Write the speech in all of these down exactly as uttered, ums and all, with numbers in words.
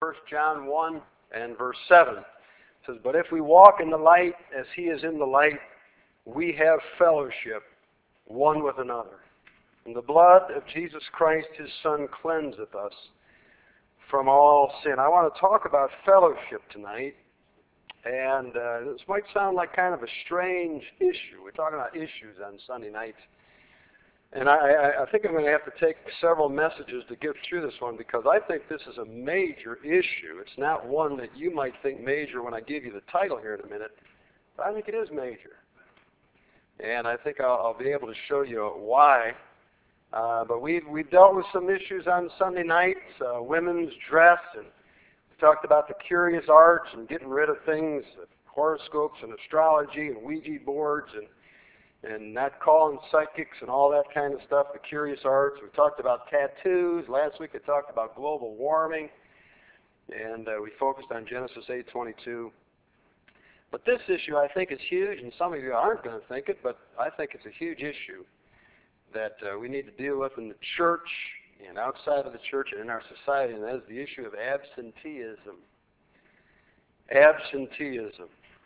First John one and verse seven. It says, "But if we walk in the light as he is in the light, we have fellowship one with another. And the blood of Jesus Christ, his Son, cleanseth us from all sin." I want to talk about fellowship tonight. And uh, this might sound like kind of a strange issue. We're talking about issues on Sunday nights. And I, I, I think I'm going to have to take several messages to get through this one because I think this is a major issue. It's not one that you might think major when I give you the title here in a minute, but I think it is major. And I think I'll, I'll be able to show you why. Uh, but we've, we've dealt with some issues on Sunday nights, uh, women's dress, and we talked about the curious arts and getting rid of things, horoscopes and astrology and Ouija boards and and not calling psychics and all that kind of stuff, the curious arts. We talked about tattoos. Last week I talked about global warming, and uh, we focused on Genesis eight twenty-two. But this issue I think is huge, and some of you aren't going to think it, but I think it's a huge issue that uh, we need to deal with in the church and outside of the church and in our society, and that is the issue of absenteeism. Absenteeism.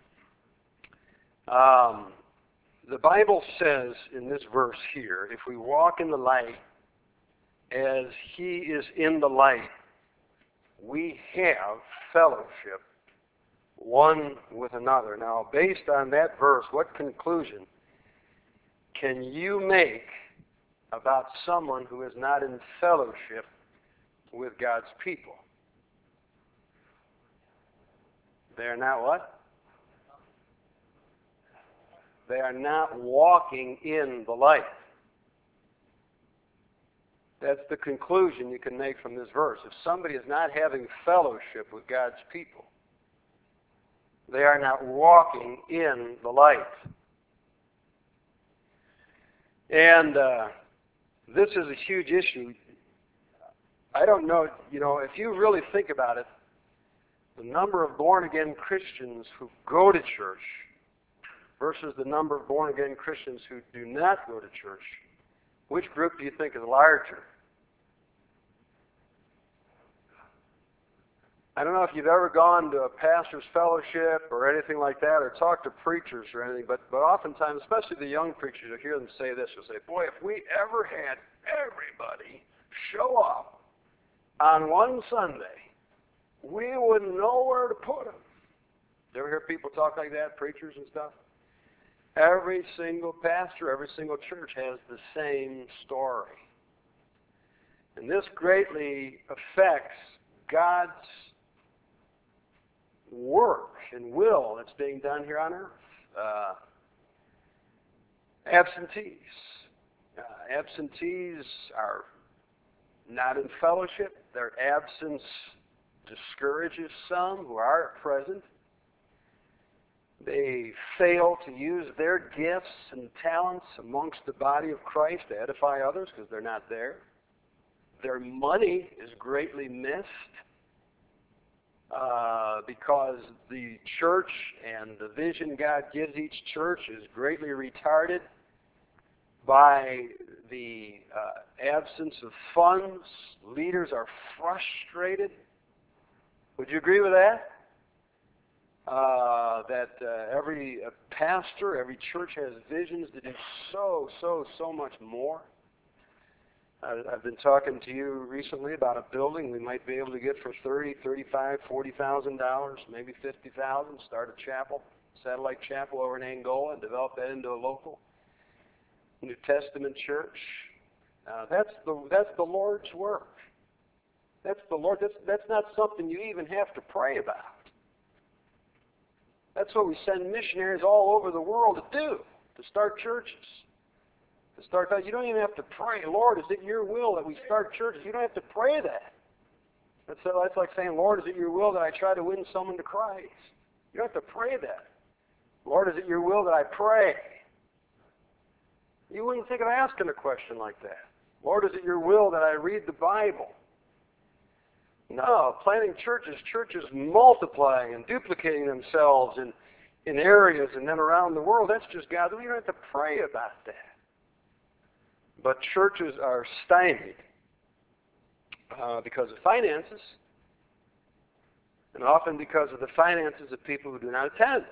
Um, The Bible says in this verse here, if we walk in the light as he is in the light, we have fellowship one with another. Now, based on that verse, what conclusion can you make about someone who is not in fellowship with God's people? They are not what? They are not walking in the light. That's the conclusion you can make from this verse. If somebody is not having fellowship with God's people, they are not walking in the light. And uh, this is a huge issue. I don't know, you know, if you really think about it, the number of born-again Christians who go to church versus the number of born-again Christians who do not go to church, which group do you think is larger? I don't know if you've ever gone to a pastor's fellowship or anything like that, or talked to preachers or anything, but, but oftentimes, especially the young preachers, you'll hear them say this. You'll say, boy, if we ever had everybody show up on one Sunday, we wouldn't know where to put them. You ever hear people talk like that, preachers and stuff? Every single pastor, every single church has the same story. And this greatly affects God's work and will that's being done here on earth. Uh, absentees. Uh, absentees are not in fellowship. Their absence discourages some who are present. They fail to use their gifts and talents amongst the body of Christ to edify others because they're not there. Their money is greatly missed uh, because the church and the vision God gives each church is greatly retarded by the uh, absence of funds. Leaders are frustrated. Would you agree with that? Uh, that uh, every uh, pastor, every church has visions to do so, so, so much more. Uh, I've been talking to you recently about a building we might be able to get for thirty, thirty-five, forty thousand dollars, maybe fifty thousand. Start a chapel, satellite chapel over in Angola, and develop that into a local New Testament church. Uh, that's the that's the Lord's work. That's the Lord. That's that's not something you even have to pray about. That's what we send missionaries all over the world to do, to start churches. To start that, you don't even have to pray, Lord, is it your will that we start churches? You don't have to pray that. That's, that's like saying, Lord, is it your will that I try to win someone to Christ? You don't have to pray that. Lord, is it your will that I pray? You wouldn't think of asking a question like that. Lord, is it your will that I read the Bible? No, planting churches, churches multiplying and duplicating themselves in, in areas and then around the world, that's just God. We don't have to pray about that. But churches are stymied uh, because of finances. And often because of the finances of people who do not attend.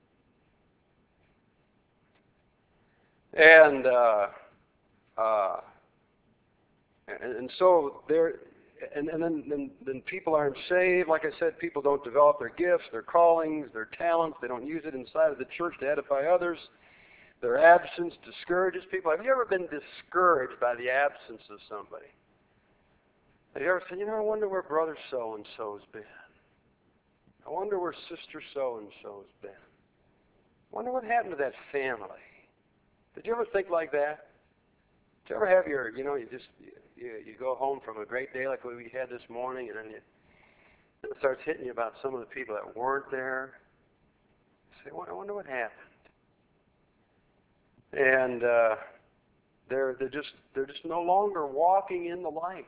And uh, uh, and, and so there, and, and then, then then people aren't saved. Like I said, people don't develop their gifts, their callings, their talents. They don't use it inside of the church to edify others. Their absence discourages people. Have you ever been discouraged by the absence of somebody? Have you ever said, you know, I wonder where brother so-and-so's been? I wonder where sister so-and-so's been? I wonder what happened to that family? Did you ever think like that? Did you ever have your, you know, you just, you, you go home from a great day like we had this morning, and then you, it starts hitting you about some of the people that weren't there. You say, well, I wonder what happened. And uh, they're they're just they're just no longer walking in the light.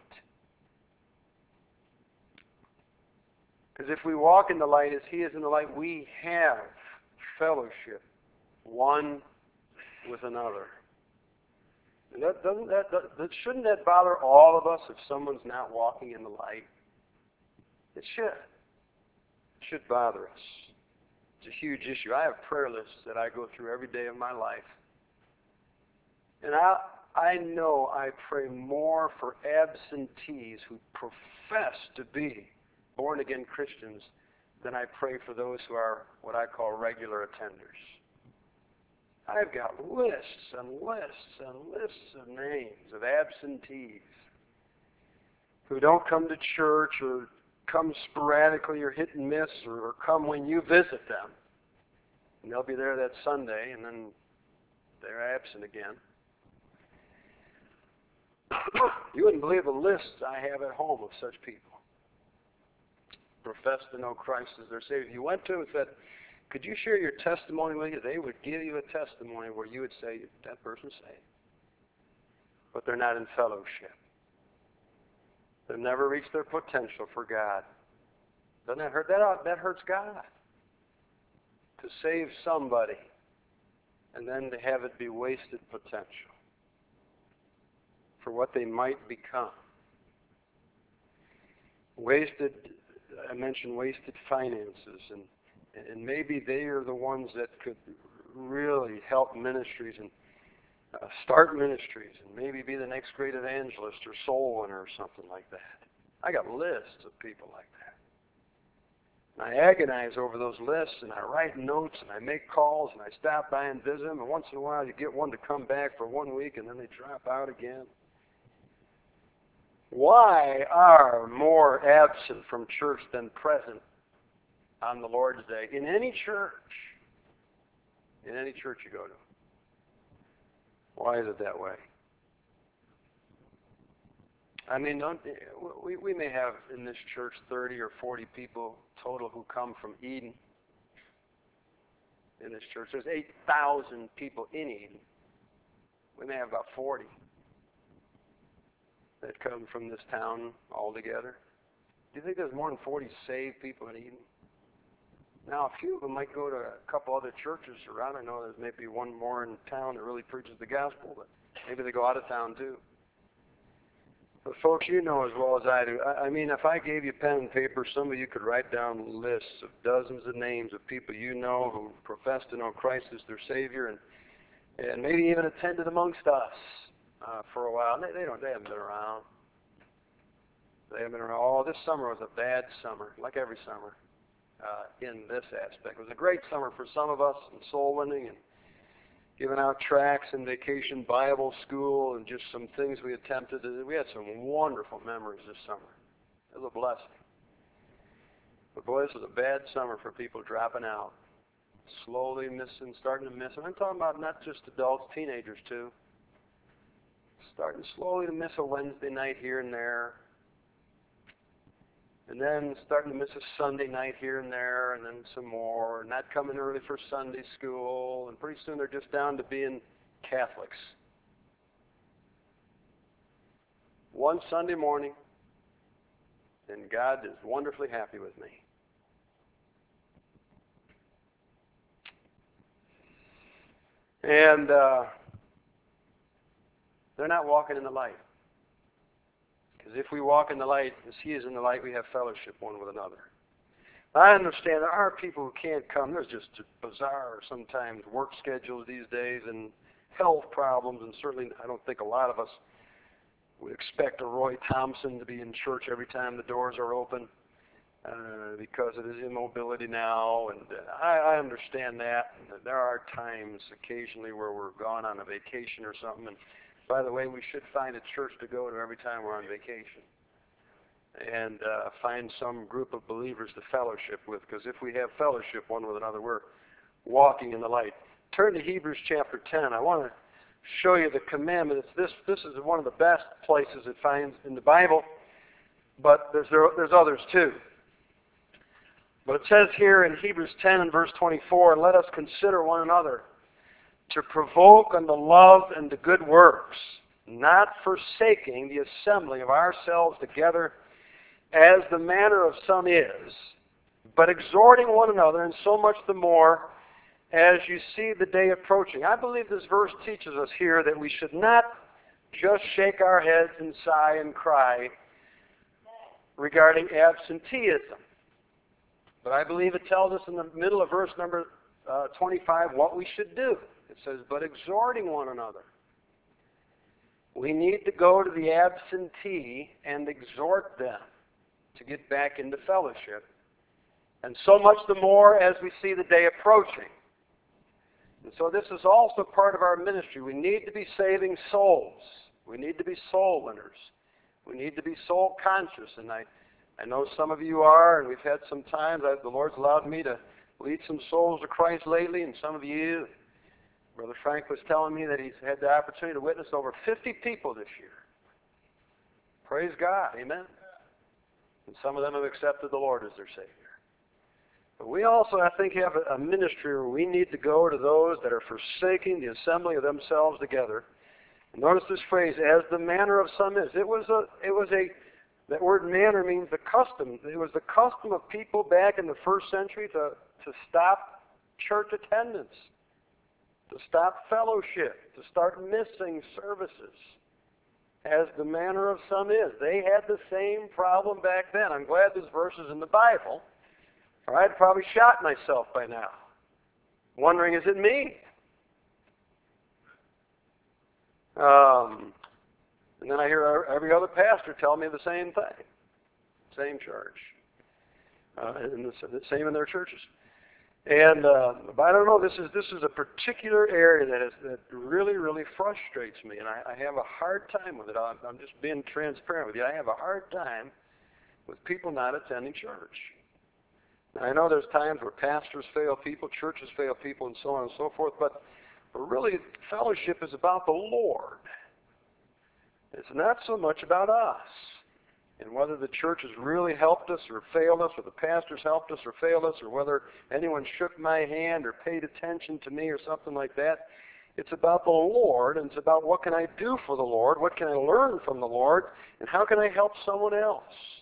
Because if we walk in the light as He is in the light, we have fellowship, one with another. And that doesn't that, that shouldn't that bother all of us if someone's not walking in the light? It should. It should bother us. It's a huge issue. I have prayer lists that I go through every day of my life. And I, I know I pray more for absentees who profess to be born-again Christians than I pray for those who are what I call regular attenders. I've got lists and lists and lists of names of absentees who don't come to church or come sporadically or hit and miss or, or come when you visit them. And they'll be there that Sunday and then they're absent again. You wouldn't believe the lists I have at home of such people. Profess to know Christ as their Savior. If you went to them and said, could you share your testimony with you? They would give you a testimony where you would say, that person's saved. But they're not in fellowship. They've never reached their potential for God. Doesn't that hurt? That, that hurts God. To save somebody and then to have it be wasted potential for what they might become. Wasted, I mentioned wasted finances, and and maybe they are the ones that could really help ministries and uh, start ministries and maybe be the next great evangelist or soul winner or something like that. I got lists of people like that. And I agonize over those lists, and I write notes, and I make calls, and I stop by and visit them, and once in a while you get one to come back for one week, and then they drop out again. Why are more absent from church than present on the Lord's Day in any church? In any church you go to. Why is it that way? I mean, don't, we, we may have in this church thirty or forty people total who come from Eden. In this church, there's eight thousand people in Eden. We may have about forty that come from this town altogether. Do you think there's more than forty saved people in Eden? Now, a few of them might go to a couple other churches around. I know there's maybe one more in town that really preaches the gospel, but maybe they go out of town too. But folks, you know as well as I do. I, I mean, if I gave you pen and paper, some of you could write down lists of dozens of names of people you know who profess to know Christ as their Savior, and and maybe even attended amongst us uh, for a while. They, they don't. They haven't been around. They haven't been around. Oh, this summer was a bad summer, like every summer. Uh, in this aspect. It was a great summer for some of us in soul winning and giving out tracts and vacation Bible school and just some things we attempted. We had some wonderful memories this summer. It was a blessing. But boy, this was a bad summer for people dropping out. Slowly missing, starting to miss. And I'm talking about not just adults, teenagers too. Starting slowly to miss a Wednesday night here and there. And then starting to miss a Sunday night here and there, and then some more, not coming early for Sunday school, and pretty soon they're just down to being Catholics. One Sunday morning, and God is wonderfully happy with me. And uh, they're not walking in the light. Because if we walk in the light, as He is in the light, we have fellowship one with another. I understand there are people who can't come. There's just bizarre sometimes work schedules these days and health problems, and certainly I don't think a lot of us would expect a Roy Thompson to be in church every time the doors are open uh, because of his immobility now, and uh, I, I understand that. There are times occasionally where we're gone on a vacation or something, and by the way, we should find a church to go to every time we're on vacation and uh, find some group of believers to fellowship with, because if we have fellowship one with another, we're walking in the light. Turn to Hebrews chapter ten. I want to show you the commandment. It's this, this is one of the best places it finds in the Bible, but there's, there, there's others too. But it says here in Hebrews ten and verse twenty-four, let us consider one another to provoke unto love and to good works, not forsaking the assembling of ourselves together as the manner of some is, but exhorting one another, and so much the more as you see the day approaching. I believe this verse teaches us here that we should not just shake our heads and sigh and cry regarding absenteeism. But I believe it tells us in the middle of verse number uh, twenty-five what we should do. It says, but exhorting one another. We need to go to the absentee and exhort them to get back into fellowship. And so much the more as we see the day approaching. And so this is also part of our ministry. We need to be saving souls. We need to be soul winners. We need to be soul conscious. And I, I know some of you are, and we've had some times. I, the Lord's allowed me to lead some souls to Christ lately, and some of you, Brother Frank was telling me that he's had the opportunity to witness over fifty people this year. Praise God. Amen. And some of them have accepted the Lord as their Savior. But we also, I think, have a, a ministry where we need to go to those that are forsaking the assembling of themselves together. And notice this phrase, as the manner of some is. It was a, it was a, that word manner means the custom. It was the custom of people back in the first century to, to stop church attendance, to stop fellowship, to start missing services. As the manner of some is. They had the same problem back then. I'm glad this verse is in the Bible, or I'd probably shot myself by now, wondering, is it me? Um, and then I hear every other pastor tell me the same thing. Same church. Uh, and the same in their churches. And uh, but I don't know. This is this is a particular area that is that really really frustrates me, and I, I have a hard time with it. I'm, I'm just being transparent with you. I have a hard time with people not attending church. Now, I know there's times where pastors fail people, churches fail people, and so on and so forth. But but really, fellowship is about the Lord. It's not so much about us. And whether the church has really helped us or failed us, or the pastors helped us or failed us, or whether anyone shook my hand or paid attention to me or something like that, it's about the Lord, and it's about what can I do for the Lord, what can I learn from the Lord, and how can I help someone else.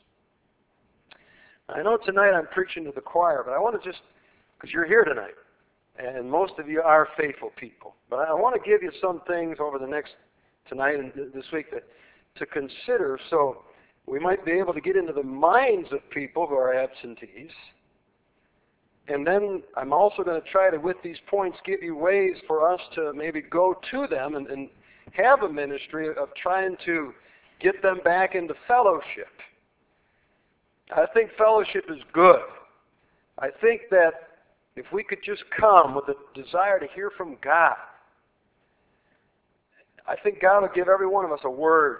I know tonight I'm preaching to the choir, but I want to just, because you're here tonight, and most of you are faithful people, but I want to give you some things over the next, tonight and this week that, to consider, so we might be able to get into the minds of people who are absentees. And then I'm also going to try to, with these points, give you ways for us to maybe go to them and, and have a ministry of trying to get them back into fellowship. I think fellowship is good. I think that if we could just come with a desire to hear from God, I think God will give every one of us a word.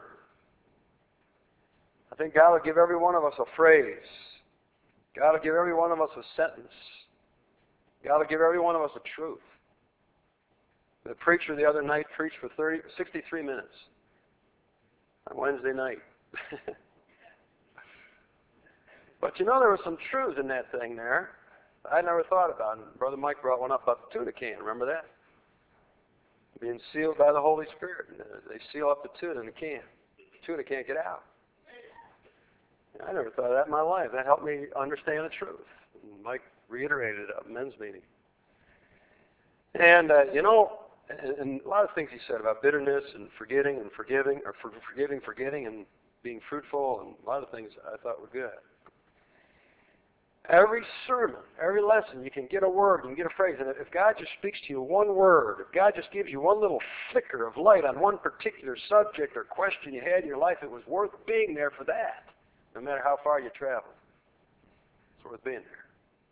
I think God will give every one of us a phrase. God will give every one of us a sentence. God will give every one of us a truth. The preacher the other night preached for thirty, sixty-three minutes on Wednesday night. But you know, there was some truth in that thing there I never thought about it. Brother Mike brought one up about the tuna can. Remember that? Being sealed by the Holy Spirit. They seal up the tuna in the can. The tuna can't get out. I never thought of that in my life. That helped me understand the truth. Mike reiterated it at men's meeting. And, uh, you know, and, and a lot of things he said about bitterness and forgetting and forgiving, or for, forgiving, forgetting, and being fruitful, and a lot of things I thought were good. Every sermon, every lesson, you can get a word, you can get a phrase. And if God just speaks to you one word, if God just gives you one little flicker of light on one particular subject or question you had in your life, it was worth being there for that, no matter how far you traveled. It's worth being there.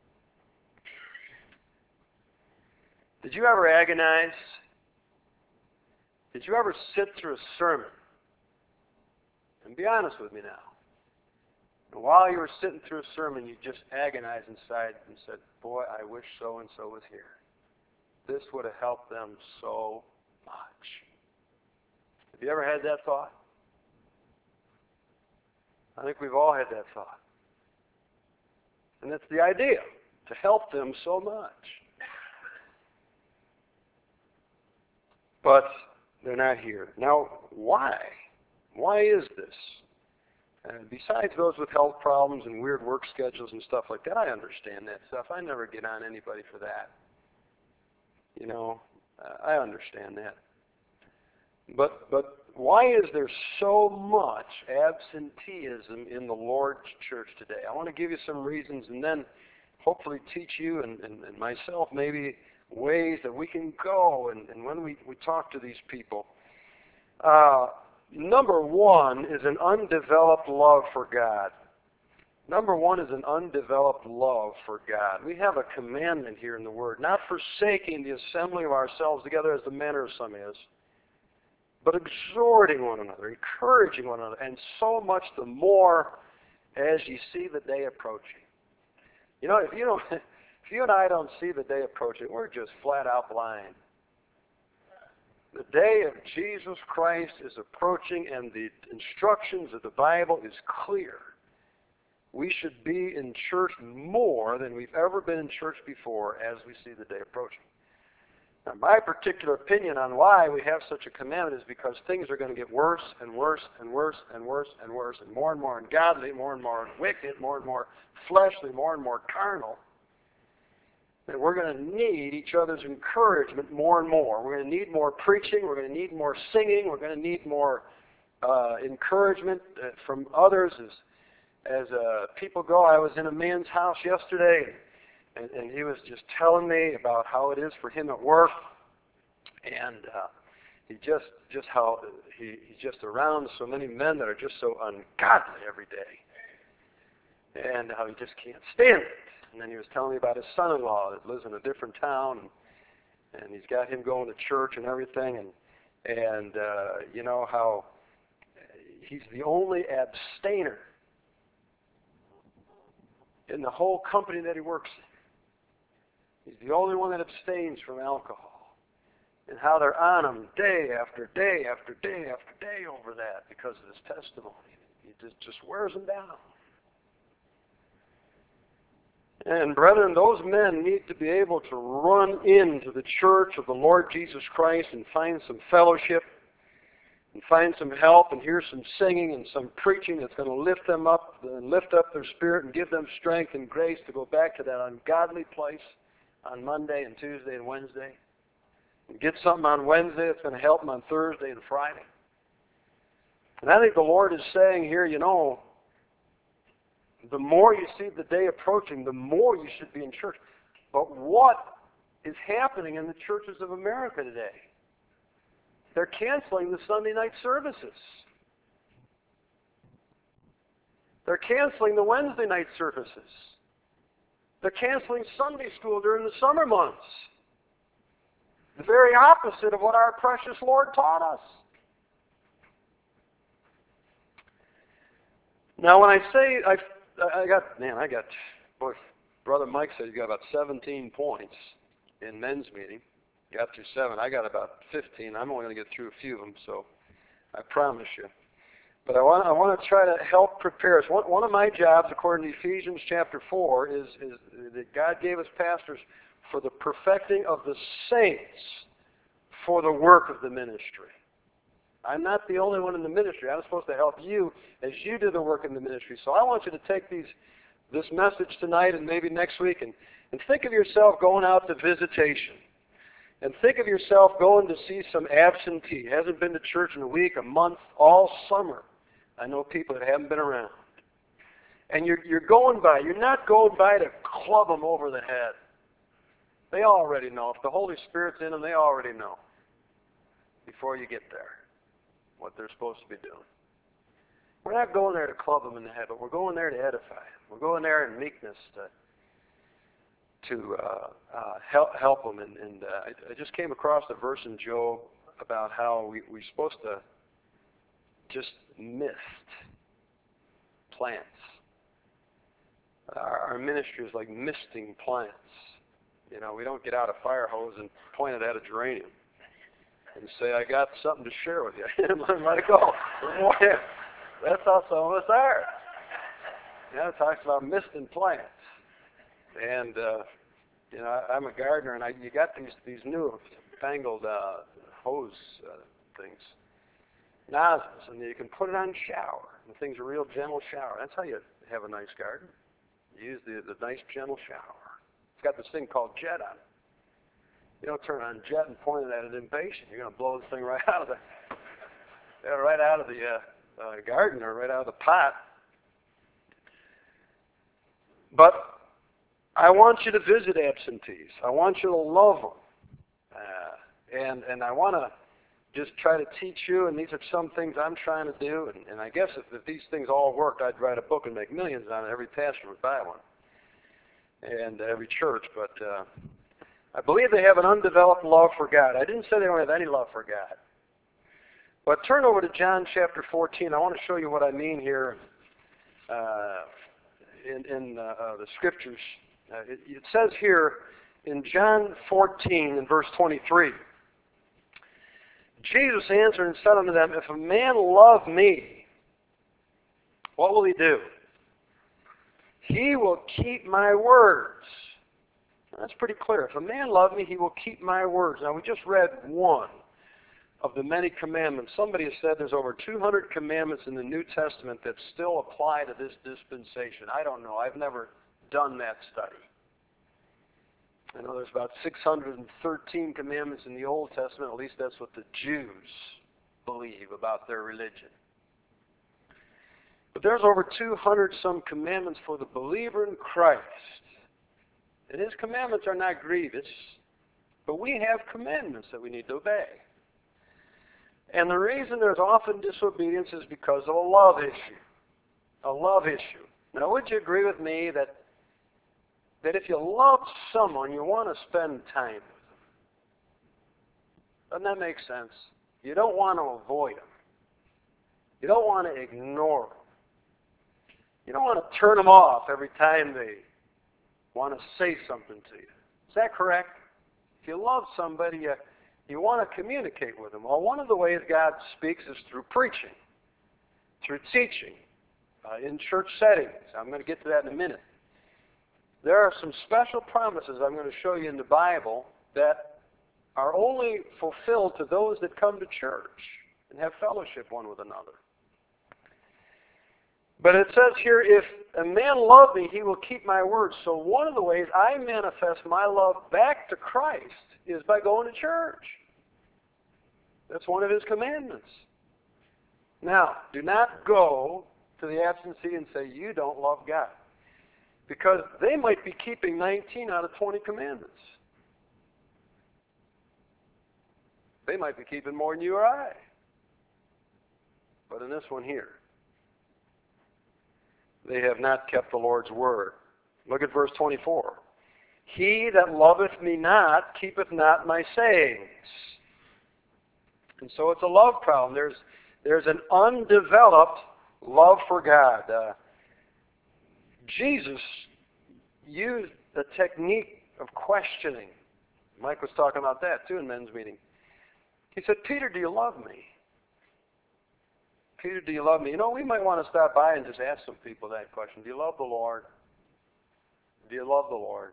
Did you ever agonize? Did you ever sit through a sermon? And be honest with me now. And while you were sitting through a sermon, you just agonized inside and said, boy, I wish so-and-so was here. This would have helped them so much. Have you ever had that thought? I think we've all had that thought. And that's the idea, to help them so much. But they're not here. Now, why? Why is this? And besides those with health problems and weird work schedules and stuff like that, I understand that stuff. I never get on anybody for that. You know, uh, I understand that. But but why is there so much absenteeism in the Lord's church today? I want to give you some reasons and then hopefully teach you and, and, and myself maybe ways that we can go and, and when we, we talk to these people. Uh, number one is an undeveloped love for God. Number one is an undeveloped love for God. We have a commandment here in the Word, not forsaking the assembling of ourselves together as the manner of some is, but exhorting one another, encouraging one another, and so much the more as you see the day approaching. You know, if you don't, if you and I don't see the day approaching, we're just flat out blind. The day of Jesus Christ is approaching, and the instructions of the Bible is clear. We should be in church more than we've ever been in church before as we see the day approaching. Now, my particular opinion on why we have such a commandment is because things are going to get worse and worse and worse and worse and worse and more and more ungodly, more and more wicked, more and more fleshly, more and more carnal. And we're going to need each other's encouragement more and more. We're going to need more preaching. We're going to need more singing. We're going to need more uh, encouragement uh, from others as as uh, people go. I was in a man's house yesterday, and, and he was just telling me about how it is for him at work, and uh, he just just how he, he's just around so many men that are just so ungodly every day, and how he just can't stand it. And then he was telling me about his son-in-law that lives in a different town, and, and he's got him going to church and everything, and and uh, you know how he's the only abstainer in the whole company that he works in. He's the only one that abstains from alcohol. And how they're on him day after day after day after day over that because of his testimony. He just, just wears them down. And brethren, those men need to be able to run into the church of the Lord Jesus Christ and find some fellowship and find some help and hear some singing and some preaching that's going to lift them up and lift up their spirit and give them strength and grace to go back to that ungodly place on Monday and Tuesday and Wednesday. And get something on Wednesday that's going to help them on Thursday and Friday. And I think the Lord is saying here, you know, the more you see the day approaching, the more you should be in church. But what is happening in the churches of America today? They're canceling the Sunday night services. They're canceling the Wednesday night services. They're canceling Sunday school during the summer months. The very opposite of what our precious Lord taught us. Now, when I say I, I got, man, I got, boy, Brother Mike said you got about seventeen points in men's meeting. Got through seven. I got about fifteen. I'm only going to get through a few of them, so I promise you. But I want I want to try to help prepare us. One, one of my jobs, according to Ephesians chapter four, is, is that God gave us pastors for the perfecting of the saints for the work of the ministry. I'm not the only one in the ministry. I'm supposed to help you as you do the work in the ministry. So I want you to take these this message tonight and maybe next week and, and think of yourself going out to visitation. And think of yourself going to see some absentee. Hasn't been to church in a week, a month, all summer. I know people that haven't been around. And you're, you're going by. You're not going by to club them over the head. They already know. If the Holy Spirit's in them, they already know before you get there what they're supposed to be doing. We're not going there to club them in the head, but we're going there to edify them. We're going there in meekness to to uh, uh, help help them. And, and uh, I, I just came across a verse in Job about how we, we're supposed to just mist plants. Our, our ministry is like misting plants. You know, we don't get out a fire hose and point it at a geranium and say, I got something to share with you. And let it go. That's how some of us are. You know, it talks about misting plants. And, uh, you know, I, I'm a gardener, and I, you got these, these new fangled uh, hose uh, things, nozzles, and you can put it on shower. The thing's a real gentle shower. That's how you have a nice garden. You use the, the nice, gentle shower. It's got this thing called jet on it. You don't turn on jet and point it at it impatient. You're going to blow this thing right out of the, yeah, right out of the uh, uh, garden or right out of the pot. But I want you to visit absentees. I want you to love them. Uh, and, and I want to just try to teach you, and these are some things I'm trying to do. And, and I guess if, if these things all worked, I'd write a book and make millions on it. Every pastor would buy one. And every church. But uh, I believe they have an undeveloped love for God. I didn't say they don't have any love for God. But turn over to John chapter fourteen. I want to show you what I mean here uh, in, in uh, uh, the Scriptures. Uh, it, it says here in John fourteen in verse twenty-three, Jesus answered and said unto them, if a man love me, what will he do? He will keep my words. That's pretty clear. If a man love me, he will keep my words. Now, we just read one of the many commandments. Somebody has said there's over two hundred commandments in the New Testament that still apply to this dispensation. I don't know. I've never done that study. I know there's about six hundred thirteen commandments in the Old Testament. At least that's what the Jews believe about their religion. But there's over two hundred some commandments for the believer in Christ. And his commandments are not grievous, but we have commandments that we need to obey. And the reason there's often disobedience is because of a love issue. A love issue. Now, would you agree with me that that if you love someone, you want to spend time with them? Doesn't that make sense? You don't want to avoid them. You don't want to ignore them. You don't want to turn them off every time they want to say something to you. Is that correct? If you love somebody, you, you want to communicate with them. Well, one of the ways God speaks is through preaching, through teaching, uh, in church settings. I'm going to get to that in a minute. There are some special promises I'm going to show you in the Bible that are only fulfilled to those that come to church and have fellowship one with another. But it says here, if a man love me, he will keep my words. So one of the ways I manifest my love back to Christ is by going to church. That's one of his commandments. Now, do not go to the absentee and say, you don't love God. Because they might be keeping nineteen out of twenty commandments. They might be keeping more than you or I. But in this one here, they have not kept the Lord's word. Look at verse twenty-four. He that loveth me not keepeth not my sayings. And so it's a love problem. There's, there's an undeveloped love for God. Uh, Jesus used the technique of questioning. Mike was talking about that too in men's meeting. He said, Peter, do you love me? Peter, do you love me? You know, we might want to stop by and just ask some people that question. Do you love the Lord? Do you love the Lord?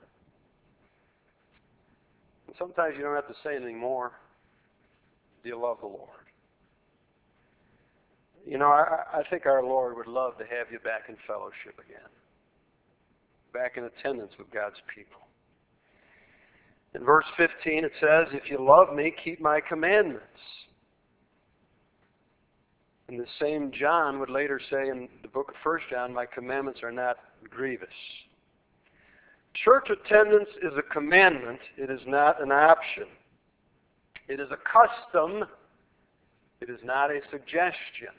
And sometimes you don't have to say anything more. Do you love the Lord? You know, I, I think our Lord would love to have you back in fellowship again. Back in attendance with God's people. In verse fifteen it says, if you love me, keep my commandments. And the same John would later say in the book of First John, my commandments are not grievous. Church attendance is a commandment. It is not an option. It is a custom. It is not a suggestion.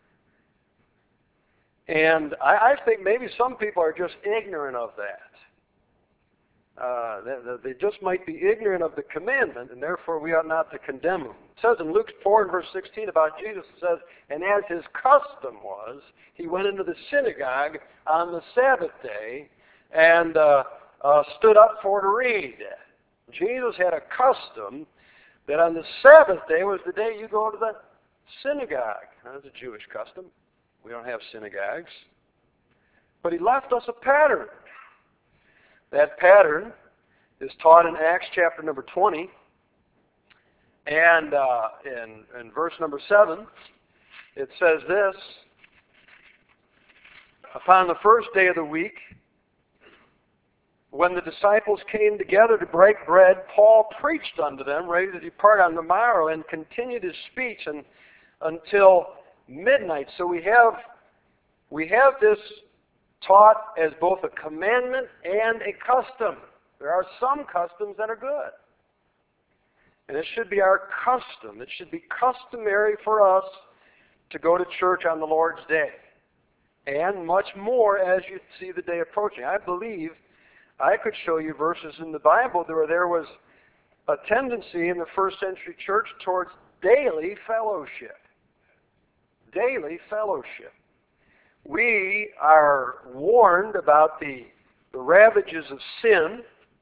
And I, I think maybe some people are just ignorant of that. Uh, they, they just might be ignorant of the commandment, and therefore we ought not to condemn them. It says in Luke four and verse sixteen about Jesus, it says, and as his custom was, he went into the synagogue on the Sabbath day and uh, uh, stood up for to read. Jesus had a custom that on the Sabbath day was the day you go to the synagogue. That's a Jewish custom. We don't have synagogues. But he left us a pattern. That pattern is taught in Acts chapter number twenty. And uh, in, in verse number seven, it says this, upon the first day of the week, when the disciples came together to break bread, Paul preached unto them, ready to depart on the morrow, and continued his speech and, until midnight. So we have, we have this taught as both a commandment and a custom. There are some customs that are good. And it should be our custom. It should be customary for us to go to church on the Lord's Day. And much more as you see the day approaching. I believe I could show you verses in the Bible where there was a tendency in the first century church towards daily fellowship. Daily fellowship. We are warned about the, the ravages of sin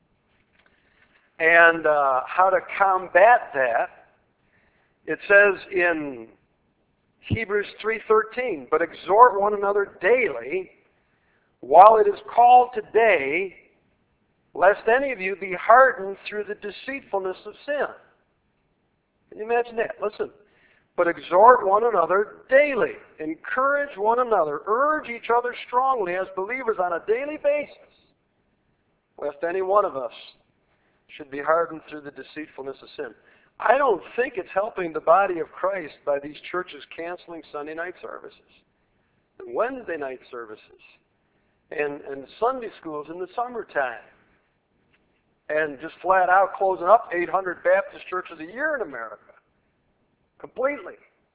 and uh, how to combat that. It says in Hebrews three thirteen, but exhort one another daily while it is called today, lest any of you be hardened through the deceitfulness of sin. Can you imagine that? Listen. But exhort one another daily. Encourage one another. Urge each other strongly as believers on a daily basis, lest any one of us should be hardened through the deceitfulness of sin. I don't think it's helping the body of Christ by these churches canceling Sunday night services, and Wednesday night services, and, and Sunday schools in the summertime, and just flat out closing up eight hundred Baptist churches a year in America. Completely.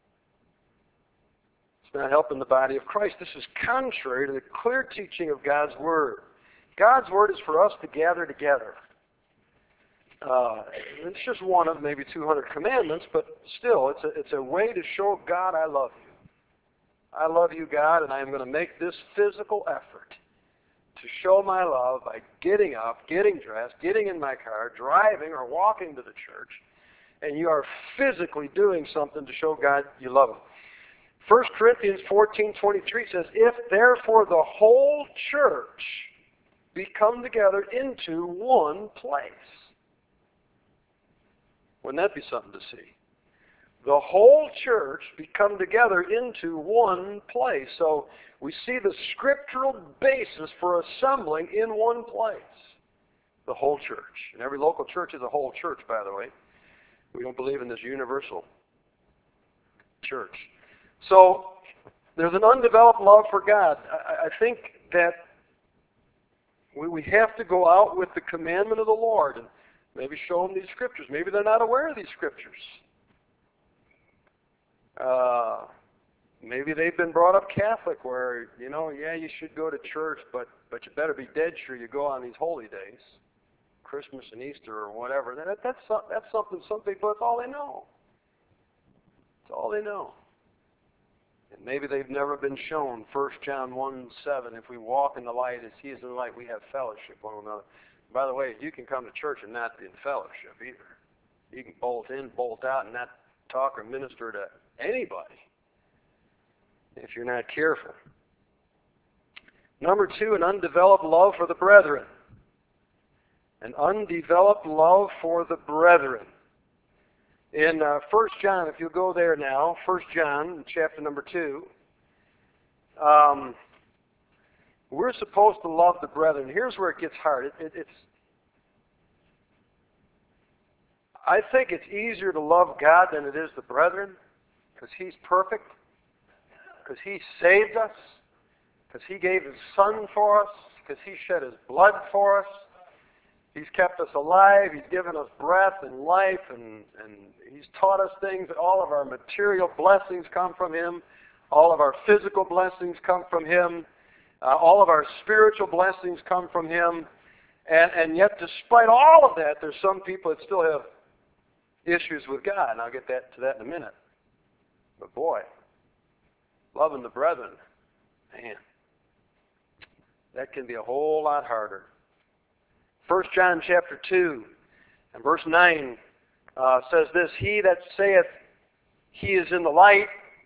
It's not helping the body of Christ. This is contrary to the clear teaching of God's Word. God's Word is for us to gather together. Uh, it's just one of maybe two hundred commandments, but still, it's a, it's a way to show God, I love you. I love you, God, and I am going to make this physical effort to show my love by getting up, getting dressed, getting in my car, driving or walking to the church, and you are physically doing something to show God you love Him. First Corinthians fourteen twenty-three says, if therefore the whole church be come together into one place. Wouldn't that be something to see? The whole church be come together into one place. So we see the scriptural basis for assembling in one place. The whole church. And every local church is a whole church, by the way. We don't believe in this universal church. So there's an undeveloped love for God. I, I think that we, we have to go out with the commandment of the Lord and maybe show them these scriptures. Maybe they're not aware of these scriptures. Uh, maybe they've been brought up Catholic where, you know, yeah, you should go to church, but, but you better be dead sure you go on these holy days. Christmas and Easter or whatever. That, that's, that's something some people, that's all they know. That's all they know. And maybe they've never been shown First John one seven, if we walk in the light as He is in the light, we have fellowship with one another. By the way, you can come to church and not be in fellowship either. You can bolt in, bolt out, and not talk or minister to anybody if you're not careful. Number two, an undeveloped love for the brethren. An undeveloped love for the brethren. In uh, First John, if you'll go there now, First John, chapter number two, um, we're supposed to love the brethren. Here's where it gets hard. It, it, it's, I think it's easier to love God than it is the brethren, because He's perfect. because He saved us, because He gave His Son for us, because He shed His blood for us. He's kept us alive. He's given us breath and life, and, and He's taught us things. All of our material blessings come from Him. All of our physical blessings come from Him. Uh, all of our spiritual blessings come from Him. And, and yet, despite all of that, there's some people that still have issues with God, and I'll get that to that in a minute. But boy, loving the brethren, man, that can be a whole lot harder. First John chapter two and verse nine uh, says this, He that saith he is in the light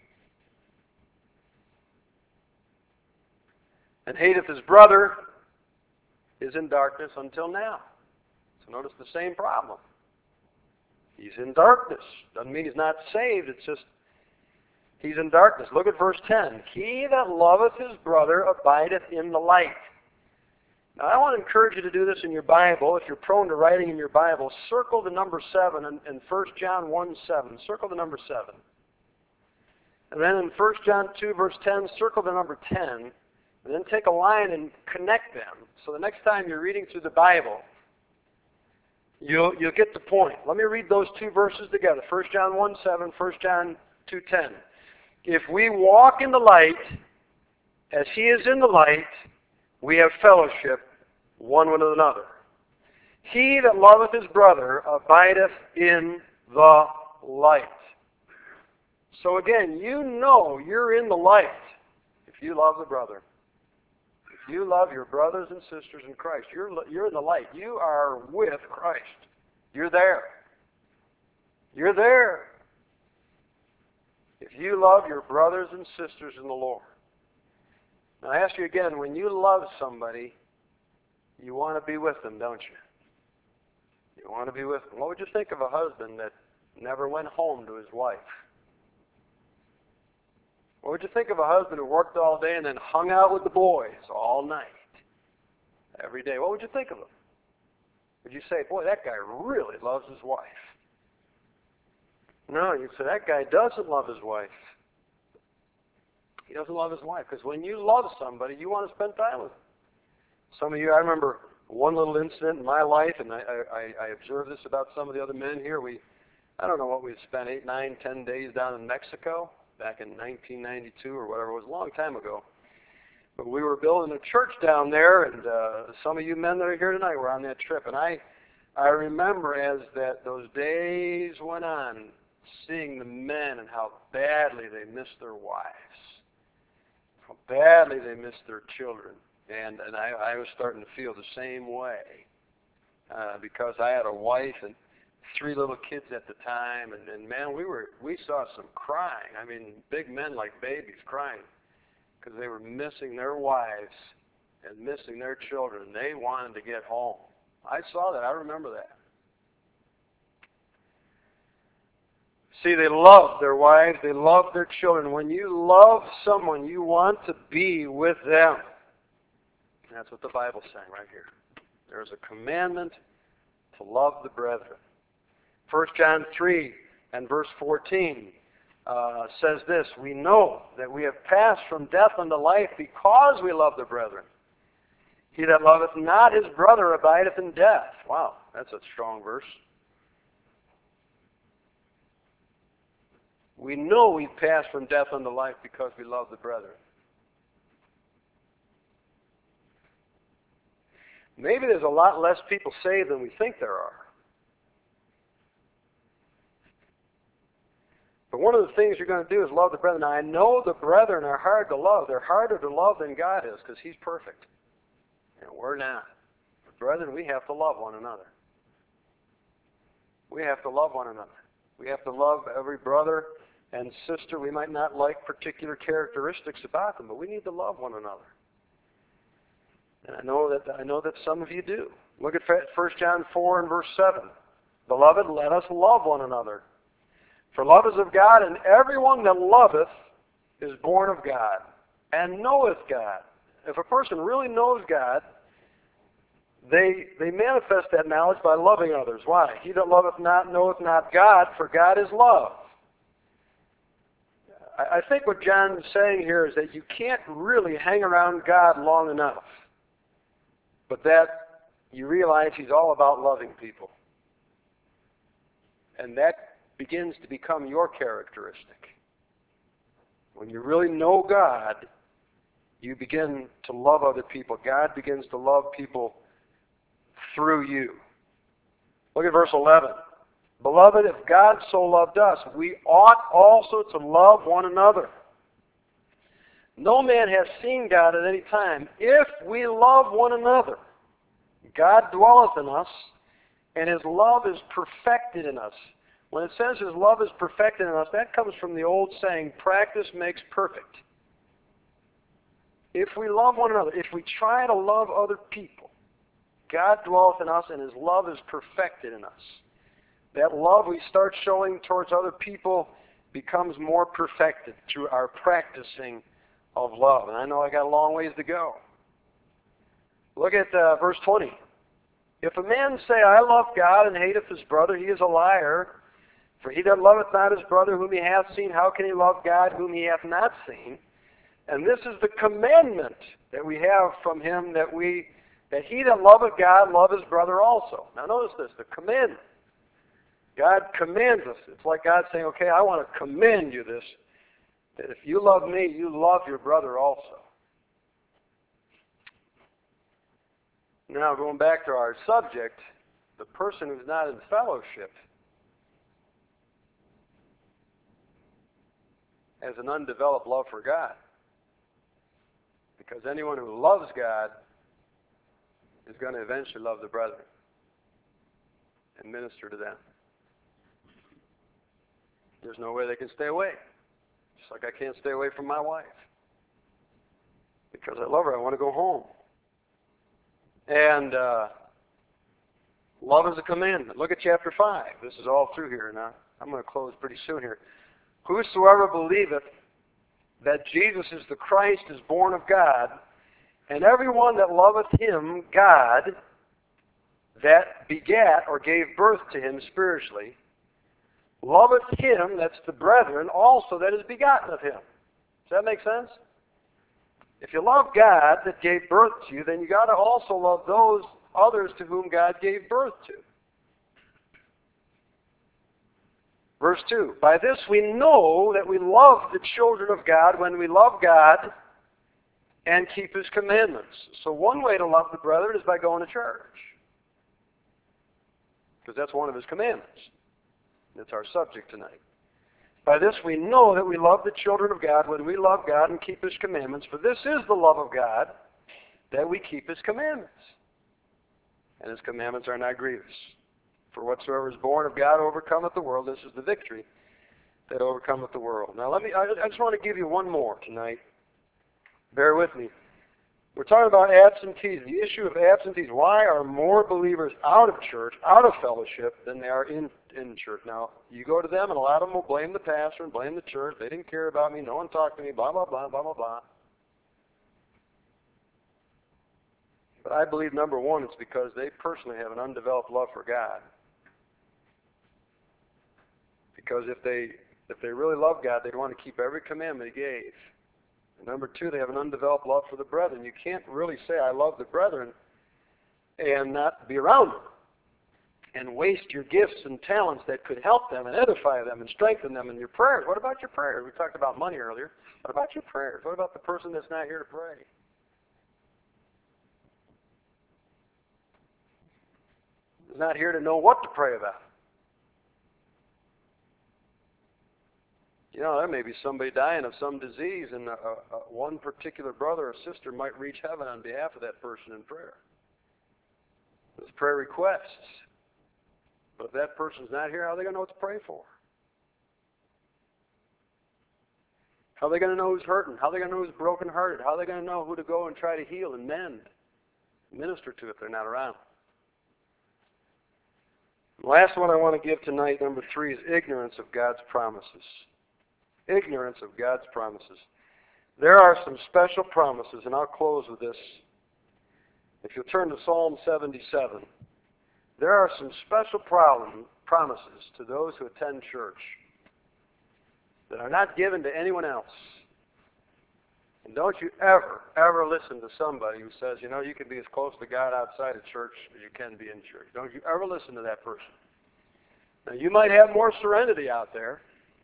and hateth his brother is in darkness until now. So notice the same problem. He's in darkness. Doesn't mean he's not saved. It's just he's in darkness. Look at verse ten. He that loveth his brother abideth in the light. Now I want to encourage you to do this in your Bible. If you're prone to writing in your Bible, circle the number seven in, in First John one seven. Circle the number seven. And then in First John two verse ten, circle the number ten. And then take a line and connect them. So the next time you're reading through the Bible, you'll, you'll get the point. Let me read those two verses together. First John one seven, First John two ten. If we walk in the light, as He is in the light, we have fellowship one with another. He that loveth his brother abideth in the light. So again, you know you're in the light if you love the brother. If you love your brothers and sisters in Christ, you're, you're in the light. You are with Christ. You're there. You're there. If you love your brothers and sisters in the Lord. Now I ask you again, when you love somebody, you want to be with them, don't you? You want to be with them. What would you think of a husband that never went home to his wife? What would you think of a husband who worked all day and then hung out with the boys all night, every day? What would you think of him? Would you say, boy, that guy really loves his wife? No, you'd say, that guy doesn't love his wife. He doesn't love his wife, because when you love somebody, you want to spend time with them. Some of you, I remember one little incident in my life, and I, I, I observed this about some of the other men here. We, I don't know what we spent, eight, nine, ten days down in Mexico back in nineteen ninety-two or whatever. It was a long time ago. But we were building a church down there, and uh, some of you men that are here tonight were on that trip. And I, I remember as that those days went on, seeing the men and how badly they missed their wives. How badly they missed their children. And and I, I was starting to feel the same way. Uh, because I had a wife and three little kids at the time, and, and man, we were we saw some crying. I mean, big men like babies crying because they were missing their wives and missing their children. They wanted to get home. I saw that. I remember that. See, they loved their wives. They loved their children. When you love someone, you want to be with them. That's what the Bible's saying right here. There's a commandment to love the brethren. First John three and verse fourteen uh, says this, we know that we have passed from death unto life because we love the brethren. He that loveth not his brother abideth in death. Wow, that's a strong verse. We know we've passed from death unto life because we love the brethren. Maybe there's a lot less people saved than we think there are. But one of the things you're going to do is love the brethren. Now, I know the brethren are hard to love. They're harder to love than God is because He's perfect. And we're not. But brethren, we have to love one another. We have to love one another. We have to love every brother and sister. We might not like particular characteristics about them, but we need to love one another. And I know that I know that some of you do. Look at First John four and verse seven. Beloved, let us love one another. For love is of God, and everyone that loveth is born of God, and knoweth God. If a person really knows God, they they manifest that knowledge by loving others. Why? He that loveth not knoweth not God, for God is love. I think what John is saying here is that you can't really hang around God long enough, but that you realize He's all about loving people. And that begins to become your characteristic. When you really know God, you begin to love other people. God begins to love people through you. Look at verse eleven. Beloved, if God so loved us, we ought also to love one another. No man has seen God at any time. If we love one another, God dwelleth in us, and His love is perfected in us. When it says His love is perfected in us, that comes from the old saying, practice makes perfect. If we love one another, if we try to love other people, God dwelleth in us, and His love is perfected in us. That love we start showing towards other people becomes more perfected through our practicing of love. And I know I got a long ways to go. Look at uh, verse twenty. If a man say, I love God, and hateth his brother, he is a liar. For he that loveth not his brother whom he hath seen, how can he love God whom he hath not seen? And this is the commandment that we have from Him, that we that he that loveth God love his brother also. Now notice this, the commandment. God commands us. It's like God saying, okay, I want to command you this, that if you love me, you love your brother also. Now, going back to our subject, the person who's not in fellowship has an undeveloped love for God. Because anyone who loves God is going to eventually love the brethren and minister to them. There's no way they can stay away. Just like I can't stay away from my wife. Because I love her, I want to go home. And uh, love is a commandment. Look at chapter five. This is all through here now. I'm going to close pretty soon here. Whosoever believeth that Jesus is the Christ is born of God, and everyone that loveth Him, God, that begat or gave birth to Him spiritually, loveth Him, that's the brethren, also that is begotten of Him. Does that make sense? If you love God that gave birth to you, then you got to also love those others to whom God gave birth to. Verse two, by this we know that we love the children of God when we love God and keep His commandments. So one way to love the brethren is by going to church. Because that's one of His commandments. That's our subject tonight. By this we know that we love the children of God when we love God and keep His commandments. For this is the love of God, that we keep His commandments. And His commandments are not grievous. For whatsoever is born of God overcometh the world. This is the victory that overcometh the world. Now let me, I, I just want to give you one more tonight. Bear with me. We're talking about absentees, the issue of absentees. Why are more believers out of church, out of fellowship, than they are in, in church? Now, you go to them, and a lot of them will blame the pastor and blame the church. They didn't care about me. No one talked to me, blah, blah, blah, blah, blah, blah. But I believe, number one, it's because they personally have an undeveloped love for God. Because if they if they really love God, they'd want to keep every commandment He gave. And number two, they have an undeveloped love for the brethren. You can't really say, I love the brethren, and not be around them. And waste your gifts and talents that could help them and edify them and strengthen them in your prayers. What about your prayers? We talked about money earlier. What about your prayers? What about the person that's not here to pray? Is not here to know what to pray about. You know, there may be somebody dying of some disease, and a, a, one particular brother or sister might reach heaven on behalf of that person in prayer. There's prayer requests. But if that person's not here, how are they going to know what to pray for? How are they going to know who's hurting? How are they going to know who's brokenhearted? How are they going to know who to go and try to heal and mend, minister to if they're not around? The last one I want to give tonight, number three, is ignorance of God's promises. Ignorance of God's promises. There are some special promises, and I'll close with this. If you'll turn to Psalm seventy-seven, there are some special problem, promises to those who attend church. that are not given to anyone else. And don't you ever, ever listen to somebody who says, you know, you can be as close to God outside of church as you can be in church. Don't you ever listen to that person. Now, you might have more serenity out there,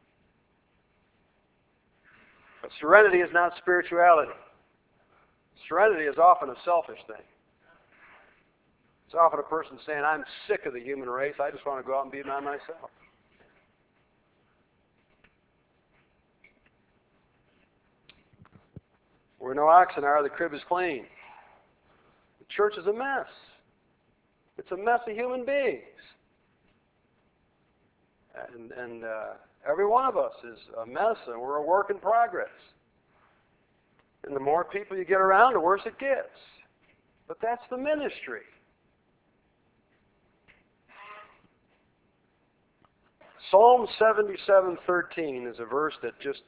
but serenity is not spirituality. Serenity is often a selfish thing. It's often a person saying, I'm sick of the human race. I just want to go out and be by myself. Where no oxen are, the crib is clean. The church is a mess. It's a mess of human beings. And, and uh, every one of us is a mess, and we're a work in progress. And the more people you get around, the worse it gets. But that's the ministry. Psalm seventy-seven thirteen is a verse that just,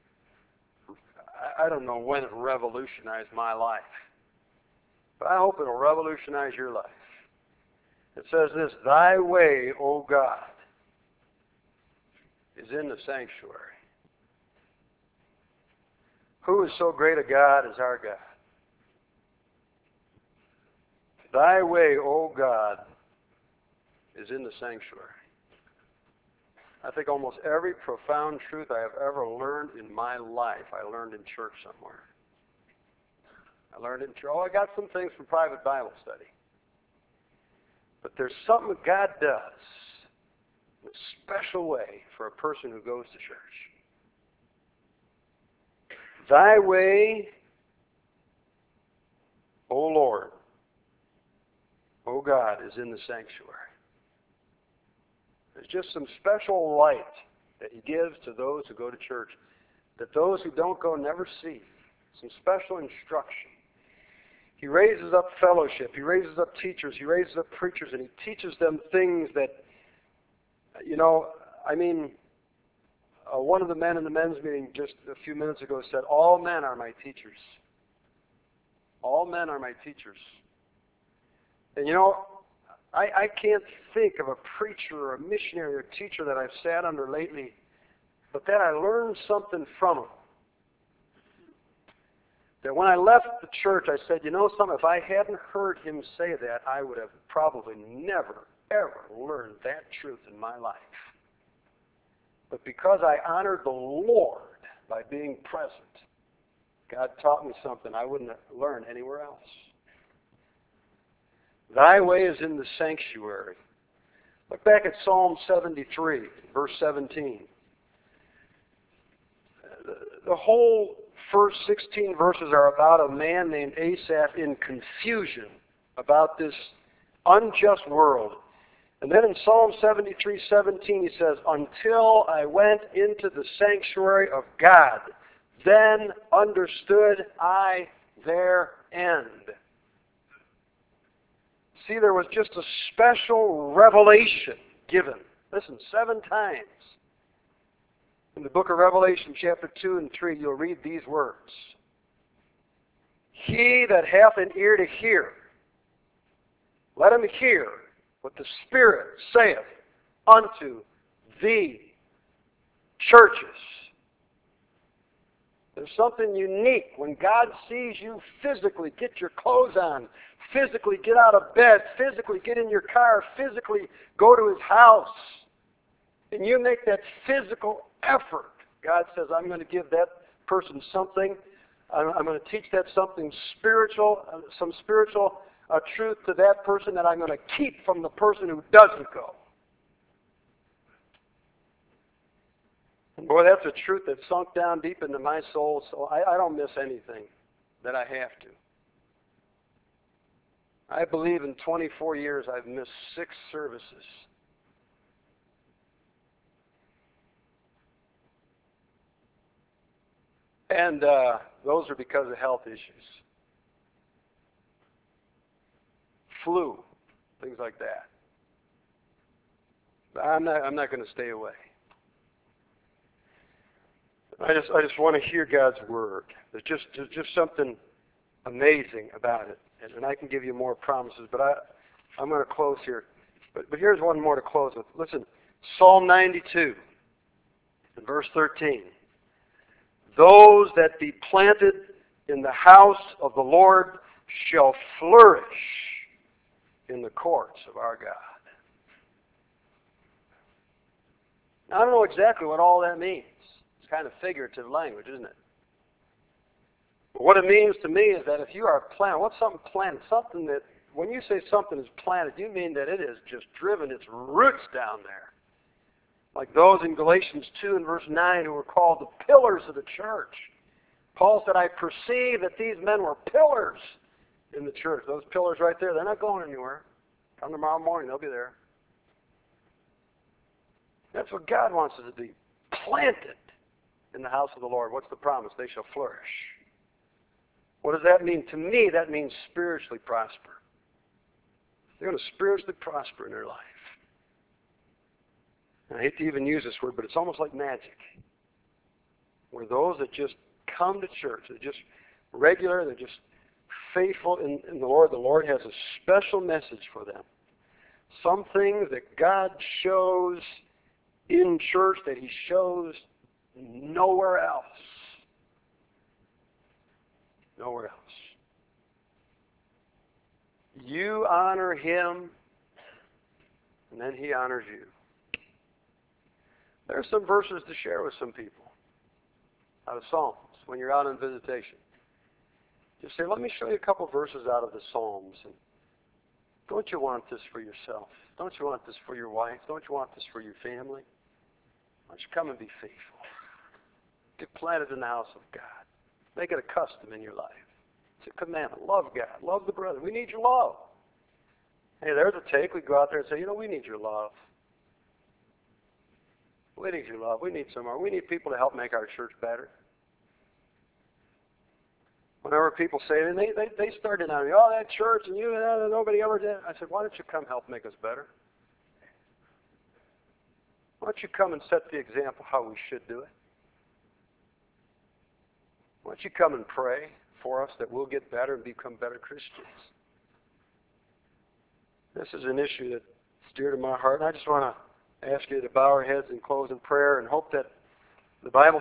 I don't know when it revolutionized my life, but I hope it'll revolutionize your life. It says this, Thy way, O God, is in the sanctuary. Who is so great a God as our God? Thy way, O God, is in the sanctuary. I think almost every profound truth I have ever learned in my life, I learned in church somewhere. I learned in church. Oh, I got some things from private Bible study. But there's something that God does in a special way for a person who goes to church. Thy way, O Lord, O God, is in the sanctuary. There's just some special light that He gives to those who go to church that those who don't go never see. Some special instruction. He raises up fellowship. He raises up teachers. He raises up preachers, and He teaches them things that, you know, I mean, uh, one of the men in the men's meeting just a few minutes ago said, all men are my teachers. All men are my teachers. And you know, I, I can't think of a preacher or a missionary or teacher that I've sat under lately, but that I learned something from him. That when I left the church, I said, you know something, if I hadn't heard him say that, I would have probably never, ever learned that truth in my life. But because I honored the Lord by being present, God taught me something I wouldn't learn anywhere else. Thy way is in the sanctuary. Look back at Psalm seventy-three, verse seventeen. The whole first sixteen verses are about a man named Asaph in confusion about this unjust world. And then in Psalm seventy-three seventeen he says, until I went into the sanctuary of God, then understood I their end. See, there was just a special revelation given. Listen, seven times. In the book of Revelation, chapter two and three, you'll read these words. He that hath an ear to hear, let him hear what the Spirit saith unto the churches. There's something unique when God sees you physically get your clothes on, physically get out of bed, physically get in your car, physically go to His house, and you make that physical effort. God says, I'm going to give that person something. I'm going to teach that something spiritual, some spiritual uh, truth to that person that I'm going to keep from the person who doesn't go. Boy, that's a truth that sunk down deep into my soul, so I, I don't miss anything that I have to. I believe in twenty-four years I've missed six services. And uh, those are because of health issues. Flu, things like that. But I'm not, I'm not going to stay away. I just, I just want to hear God's Word. There's just, there's just something amazing about it. And, and I can give you more promises, but I, I'm going to close here. But, but here's one more to close with. Listen, Psalm ninety-two. In verse thirteen, those that be planted in the house of the Lord shall flourish in the courts of our God. Now, I don't know exactly what all that means. It's kind of figurative language, isn't it? But what it means to me is that if you are planted, what's something planted? Something that, when you say something is planted, you mean that it has just driven its roots down there. Like those in Galatians two and verse nine who were called the pillars of the church. Paul said, I perceive that these men were pillars in the church. Those pillars right there, they're not going anywhere. Come tomorrow morning, they'll be there. That's what God wants us to be. Planted in the house of the Lord. What's the promise? They shall flourish. What does that mean? To me, that means spiritually prosper. They're going to spiritually prosper in their life. And I hate to even use this word, but it's almost like magic. Where those that just come to church, they're just regular, they're just faithful in, in the Lord. The Lord has a special message for them. Some things that God shows in church that He shows nowhere else. Nowhere else. You honor Him, and then He honors you. There are some verses to share with some people out of Psalms when you're out on visitation. Just say, let me show you a couple verses out of the Psalms. And don't you want this for yourself? Don't you want this for your wife? Don't you want this for your family? Why don't you come and be faithful? Get planted in the house of God. Make it a custom in your life. It's a commandment. Love God. Love the brother. We need your love. Hey, there's a take. We go out there and say, you know, we need your love. We need your love. We need some more. We need people to help make our church better. Whenever people say, and they, they, they started on me, oh, that church, and you, uh, nobody ever did. I said, why don't you come help make us better? Why don't you come and set the example how we should do it? Why don't you come and pray for us that we'll get better and become better Christians? This is an issue that's dear to my heart, and I just want to ask you to bow our heads and close in prayer and hope that the Bible